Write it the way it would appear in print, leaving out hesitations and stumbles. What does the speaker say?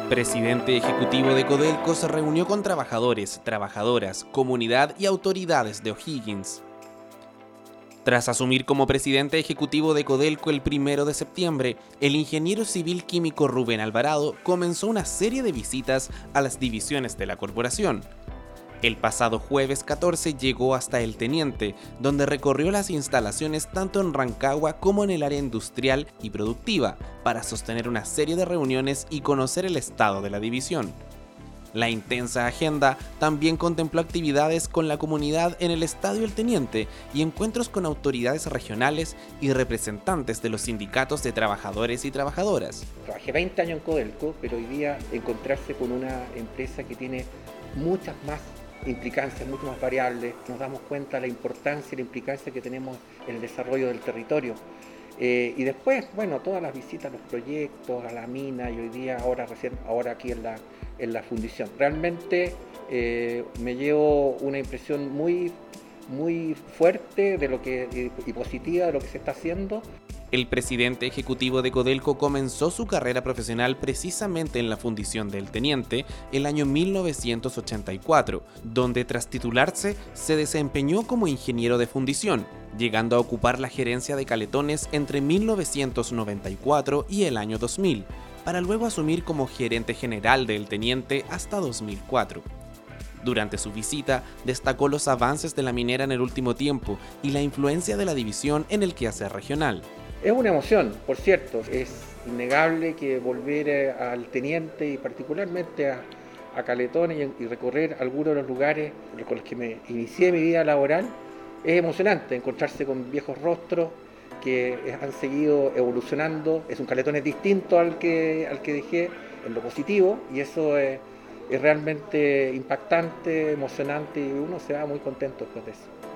Presidente ejecutivo de Codelco se reunió con trabajadores, trabajadoras, comunidad y autoridades de O'Higgins. Tras asumir como presidente ejecutivo de Codelco el 1 de septiembre, el ingeniero civil químico Rubén Alvarado comenzó una serie de visitas a las divisiones de la corporación. El pasado jueves 14 llegó hasta El Teniente, donde recorrió las instalaciones tanto en Rancagua como en el área industrial y productiva, para sostener una serie de reuniones y conocer el estado de la división. La intensa agenda también contempló actividades con la comunidad en el Estadio El Teniente y encuentros con autoridades regionales y representantes de los sindicatos de trabajadores y trabajadoras. Trabajé 20 años en Codelco, pero hoy día encontrarse con una empresa que tiene muchas más implicancias, mucho más variables, nos damos cuenta de la importancia y la implicancia que tenemos en el desarrollo del territorio. Y después, bueno, todas las visitas, los proyectos, a la mina y hoy día, ahora aquí en la fundición. Realmente me llevo una impresión muy fuerte de lo y positiva de lo que se está haciendo. El presidente ejecutivo de Codelco comenzó su carrera profesional precisamente en la fundición del Teniente el año 1984, donde tras titularse se desempeñó como ingeniero de fundición, llegando a ocupar la gerencia de Caletones entre 1994 y el año 2000, para luego asumir como gerente general del Teniente hasta 2004. Durante su visita, destacó los avances de la minera en el último tiempo y la influencia de la división en el quehacer regional. Es una emoción, por cierto, es innegable que volver al Teniente y particularmente a Caletones y recorrer algunos de los lugares con los que me inicié mi vida laboral es emocionante, encontrarse con viejos rostros que han seguido evolucionando. Es un Caletones distinto al que dejé en lo positivo y eso es realmente impactante, emocionante y uno se va muy contento después de eso.